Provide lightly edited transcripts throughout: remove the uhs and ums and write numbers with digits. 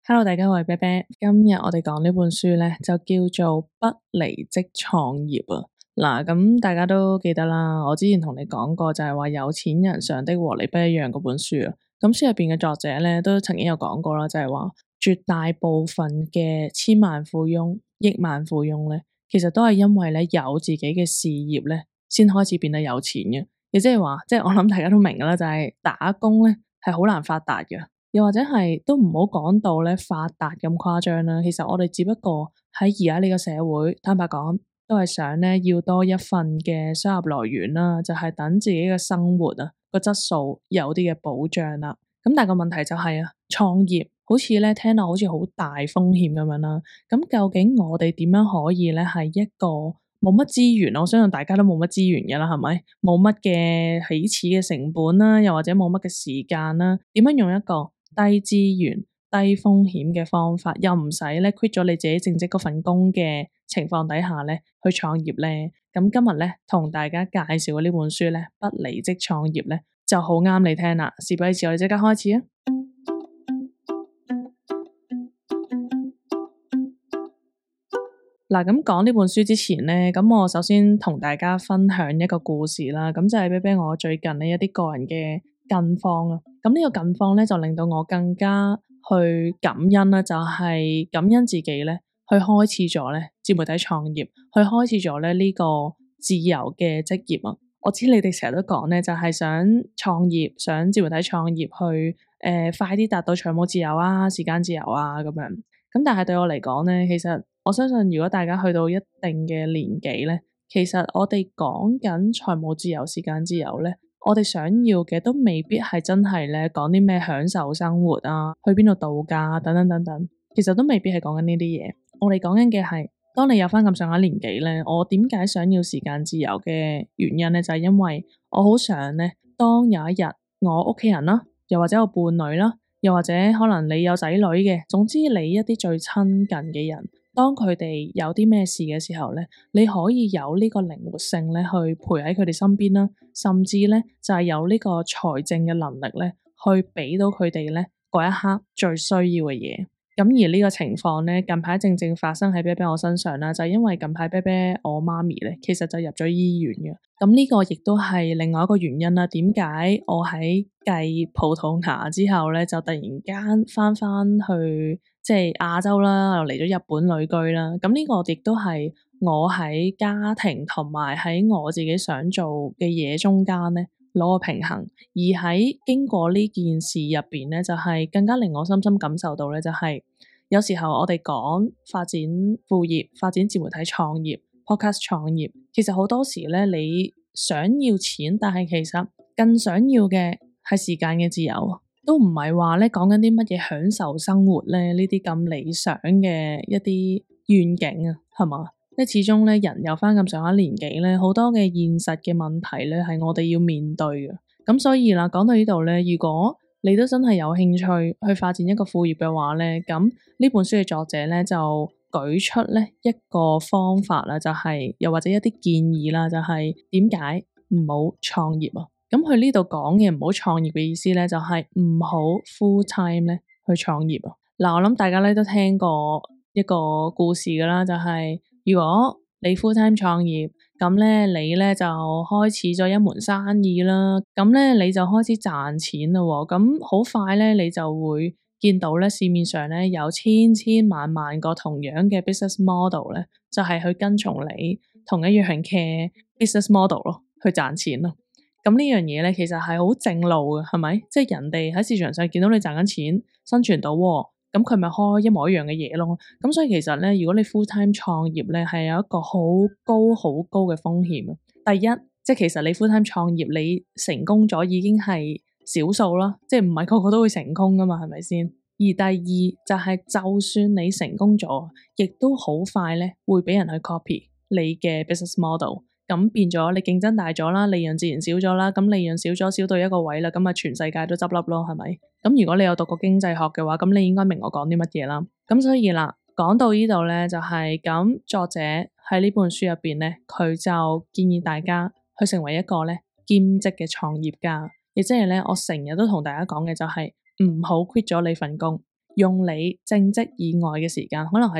Hello，大家好，我係啤啤。今日我哋講呢本書咧，就叫做《不離職創業》啊。嗱，咁大家都記得啦，我之前同你講過就係話有錢人上的和你不一樣嗰本書啊。咁書入邊嘅作者咧都曾經有講過啦，就係話絕大部分嘅千萬富翁、億萬富翁咧，其實都係因為咧有自己嘅事業咧，先開始變得有錢嘅。亦即係話，即係我諗大家都明噶啦，就係打工咧係好難發達嘅。又或者係都唔好講到咧發達咁誇張啦，其實我哋只不過喺而家呢個社會，坦白講都係想咧要多一份嘅收入來源啦，就係等自己嘅生活啊個質素有啲嘅保障啦。咁但係個問題就係創業好似咧聽落好似好大風險咁樣啦。咁究竟我哋點樣可以咧係一個冇乜資源，我相信大家都冇乜資源㗎啦，係咪？冇乜嘅起始嘅成本啦，又或者冇乜嘅時間啦，點樣用一個低資源、低風險嘅方法，又唔使咧 quit 咗你自己正職嗰份工嘅情況底下咧，去創業咧。咁今日咧同大家介紹嘅呢本書咧，不離職創業咧，就好啱你聽啦。事不宜遲，我哋即刻開始啊！嗱，咁講呢本書之前咧，咁我首先同大家分享一個故事啦。咁就係俾我最近呢一啲個人嘅近況啊。咁呢個近況咧就令到我更加去感恩啦，就係感恩自己咧去開始咗咧自媒體創業，去開始咗咧呢個自由嘅職業啊。我知你哋成日都講咧，就係想創業，想自媒體創業去快啲達到財務自由啊、時間自由啊咁樣。咁但係對我嚟講咧，其實我相信如果大家去到一定嘅年紀咧，其實我哋講緊財務自由、時間自由咧，我哋想要嘅都未必係真係咧講啲咩享受生活啊，去邊度度假等等等等，其實都未必係講緊呢啲嘢。我哋講緊嘅係，當你有翻咁上下年紀咧，我點解想要時間自由嘅原因咧，就係因為我好想咧，當有一日我屋企人啦，又或者我伴侶啦，又或者可能你有仔女嘅，總之你一啲最親近嘅人，當佢哋有啲咩事嘅時候咧，你可以有呢個靈活性咧，去陪喺佢哋身邊啦，甚至咧就係有呢個財政嘅能力咧，去俾到佢哋咧嗰一刻最需要嘅嘢。咁而呢個情況咧，近排正正發生喺啤啤我身上啦，就係因為近排啤啤我媽咪咧，其實就入咗醫院嘅。咁呢個亦都係另外一個原因啦。點解我喺繼葡萄牙之後咧，就突然間翻去即係亞洲啦，又嚟咗日本旅居啦。咁呢個亦都係我喺家庭同埋喺我自己想做嘅嘢中間咧，攞個平衡，而喺經過呢件事入邊咧，就係更加令我深深感受到咧，就係有時候我哋講發展副業、發展自媒體創業、podcast 創業，其實好多時咧，你想要錢，但係其實更想要嘅係時間嘅自由，都唔係話咧講緊啲乜嘢享受生活咧呢啲咁理想嘅一啲願景啊，係嘛？即係始終咧，人有翻咁上下年紀咧，好多嘅現實嘅問題咧，係我哋要面對嘅。咁所以啦，講到呢度咧，如果你都真係有興趣去發展一個副業嘅話咧，咁呢本書嘅作者咧就舉出咧一個方法啦，就係又或者一啲建議啦，就係點解唔好創業啊？咁佢呢度講嘅唔好創業嘅意思咧，就係唔好 full time 咧去創業啊。嗱，我諗大家咧都聽過一個故事噶啦，就係如果你 full time 創業，咁咧你咧就開始咗一門生意啦，咁咧你就開始賺錢啦喎，咁好快咧你就會見到咧市面上咧有千千萬萬個同樣嘅 business model 咧，就係去跟從你同一樣嘅 business model 咯，去賺錢咯。咁呢樣嘢咧其實係好正路嘅，係咪？即係人哋喺市場上見到你賺緊錢，生存到喎。咁佢咪開一模一樣嘅嘢咯。咁所以其實咧，如果你 full time 創業咧，係有一個好高嘅風險。第一，即係其實你 full time 創業，你成功咗已經係少數啦，即係唔係個個都會成功噶嘛，係咪先？而第二就係，就算你成功咗，亦都好快咧會俾人去 copy 你嘅 business model。咁變咗你競爭大咗啦，利潤自然少咗啦。咁利潤少咗，少到一個位啦，咁啊全世界都執笠咯，係咪？咁如果你有讀過經濟學嘅話，咁你應該明我講啲乜嘢啦。咁所以啦，講到呢度咧，就係咁，作者喺呢本書入邊咧，佢就建議大家去成為一個咧兼職嘅創業家，亦即係咧，我成日都同大家講嘅就係唔好 quit 咗你份工， 用你正職以外嘅時間，可能係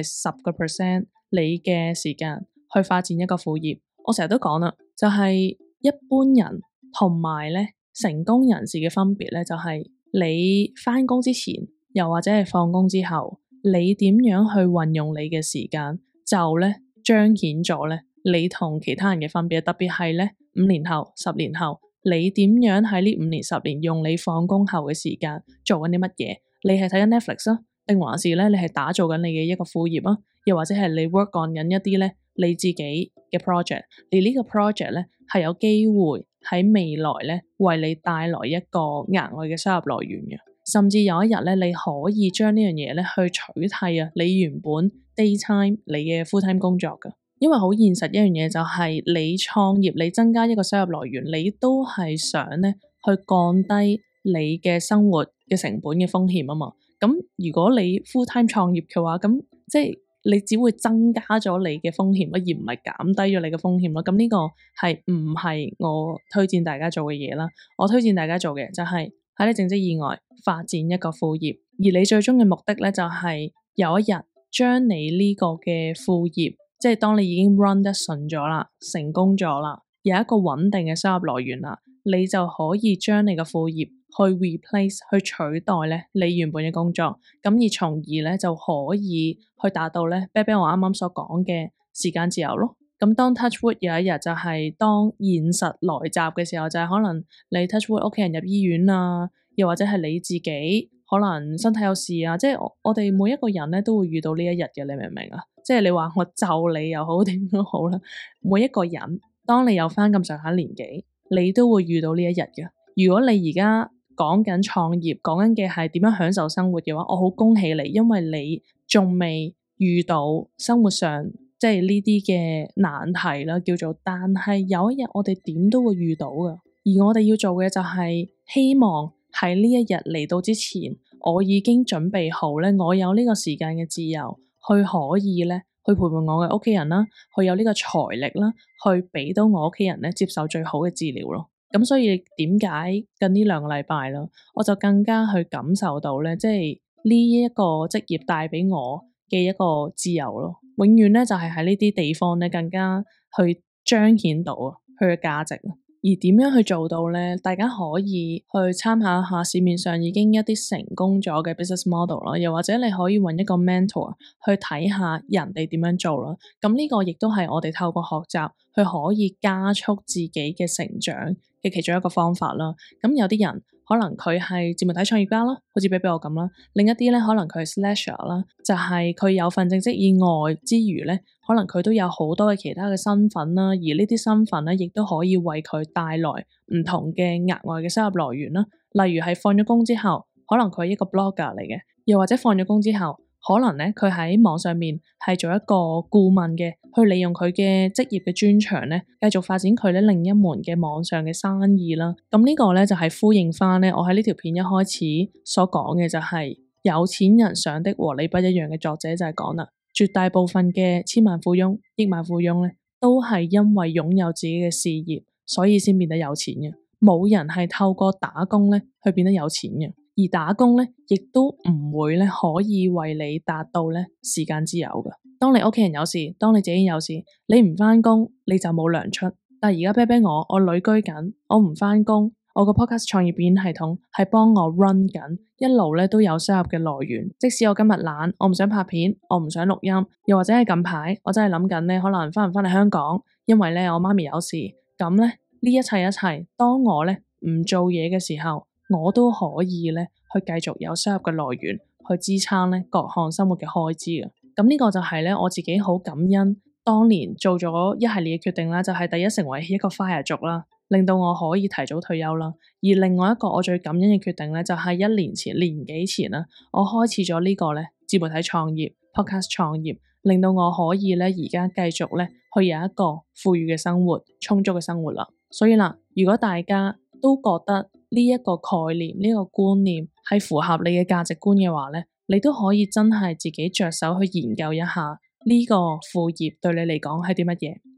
10%你嘅時間去發展一個副業。我成日都講啦，就係一般人同埋咧成功人士嘅分別咧，就係你返工之前，又或者係放工之後，你點樣去運用你嘅時間，就咧彰顯咗咧你同其他人嘅分別。特別係咧5年後、10年後，你點樣喺呢5年、10年用你放工後嘅時間做緊啲乜嘢？你係睇緊 Netflix 啊，定還是咧你係打造緊你嘅一個副業啊？又或者係你 work on 緊一啲咧你自己嘅 project？而呢個 project 咧係有機會喺未來咧為你帶來一個額外嘅收入來源嘅，甚至有一日咧你可以將呢樣嘢咧去取替啊你原本 daytime 你嘅 full time 工作㗎。因為好現實一樣嘢就係你創業，你增加一個收入來源，你都係想咧去降低你嘅生活嘅成本嘅風險啊嘛。咁如果你 full time 創業嘅話，咁即係你只會增加咗你嘅風險，而唔係減低咗你嘅風險咯。咁呢個係唔係我推薦大家做嘅嘢啦？我推薦大家做嘅就係喺你正職以外發展一個副業，而你最終嘅目的咧就係有一日將你呢個嘅副業，即係當你已經 run 得順咗啦，成功咗啦，有一個穩定嘅收入來源啦，你就可以將你嘅副業去 replace 去取代咧你原本嘅工作，咁而從而咧就可以去達到咧啤啤我啱啱所講嘅時間自由咯。咁當 touch wood 有一日就係當現實來襲嘅時候，就係可能你 touch wood 屋企人入醫院啊，又或者係你自己可能身體有事啊，即係我哋每一個人咧都會遇到呢一日嘅，你明唔明啊？即係你話我就你又好點都好啦，每一個人當你有翻咁上下年紀，你都會遇到呢一日嘅。如果你而家講緊創業，講緊嘅係點樣享受生活嘅話，我好恭喜你，因為你仲未遇到生活上即係呢啲嘅難題啦，叫做。但係有一日我哋點都會遇到㗎，而我哋要做嘅就係希望喺呢一日嚟到之前，我已經準備好咧，我有呢個時間嘅自由，去可以咧去陪伴我嘅屋企人啦，去有呢個財力啦，去俾到我屋企人咧接受最好嘅治療咯。咁所以點解近呢2個禮拜啦，我就更加去感受到咧，即係呢一個職業帶俾我嘅一個自由咯。永遠咧就係喺呢啲地方咧更加去彰顯到佢嘅價值。而點樣去做到咧？大家可以去參考一下市面上已經一啲成功咗嘅 business model 啦，又或者你可以揾一個 mentor 去睇下人哋點樣做啦。咁呢個亦都係我哋透過學習去可以加速自己嘅成長嘅其中一個方法啦。咁有啲人可能佢係自媒體創業家啦，好似比我咁啦；另一啲咧可能佢係 slasher 啦，就係佢有份正職以外之餘咧，可能佢都有好多嘅其他嘅身份啦，而呢啲身份咧亦都可以為佢帶來唔同嘅額外嘅收入來源啦。例如係放咗工之後，可能佢係一個 blogger 嚟嘅，又或者放咗工之後，可能咧佢喺網上面係做一個顧問嘅，去利用佢嘅職業嘅專長咧，繼續發展佢咧另一門嘅網上嘅生意啦。咁呢個咧就係呼應翻咧我喺呢條片一開始所講嘅，就係有錢人想的和你不一樣嘅作者就係講啦，絕大部分嘅千萬富翁、億萬富翁咧，都係因為擁有自己嘅事業，所以先變得有錢嘅。冇人係透過打工咧去變得有錢嘅。而打工咧，亦都唔會咧可以為你達到咧時間自由嘅。當你屋企人有事，當你自己有事，你唔返工你就冇糧出。但係而家啤啤我旅居緊，我唔返工，我個 podcast 創業片系統係幫我 run 緊，一路咧都有收入嘅來源。即使我今日懶，我唔想拍片，我唔想錄音，又或者係近排我真係諗緊咧，可能返唔返嚟香港，因為咧我媽咪有事。咁咧呢一切，當我咧唔做嘢嘅時候，我都可以咧去繼續有收入嘅來源去支撐咧各項生活嘅開支嘅。咁呢個就係咧我自己好感恩當年做咗一系列嘅決定啦，就係第一成為一個 FIRE 族啦，令到我可以提早退休啦。而另外一個我最感恩嘅決定咧，就係1年前、年幾前啦，我開始咗呢個咧自媒體創業、podcast 創業，令到我可以咧而家繼續咧去有一個富裕嘅生活、充足嘅生活啦。所以啦，如果大家都覺得呢一個概念、呢個觀念係符合你嘅價值觀嘅話咧，你都可以真係自己着手去研究一下呢個副業對你嚟講係啲乜嘢。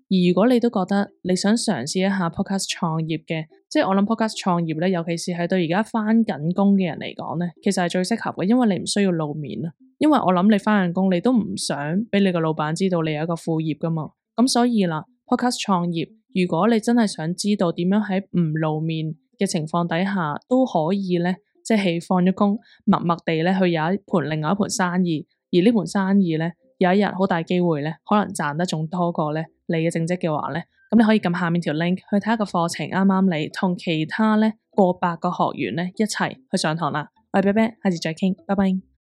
而如果你都覺得你想嘗試一下 podcast 創業嘅，即係我諗 podcast 創業咧，尤其是係對而家返緊工嘅人嚟講咧，其實係最適合嘅，因為你唔需要露面啊。因為我諗你返緊工，你都唔想俾你個老闆知道你有一個副業噶嘛。咁所以啦，podcast 創業，如果你真係想知道點樣喺唔露面嘅情況底下都可以咧，即係放咗工，默默地咧去有另外一盤生意，而呢盤生意咧有一日好大機會咧，可能賺得仲多過咧你嘅正職嘅話咧，咁你可以撳下面條 link 去睇下個課程啱啱你，同其他咧過百個學員咧一齊去上堂啦。我係啤啤，下次再傾，拜拜。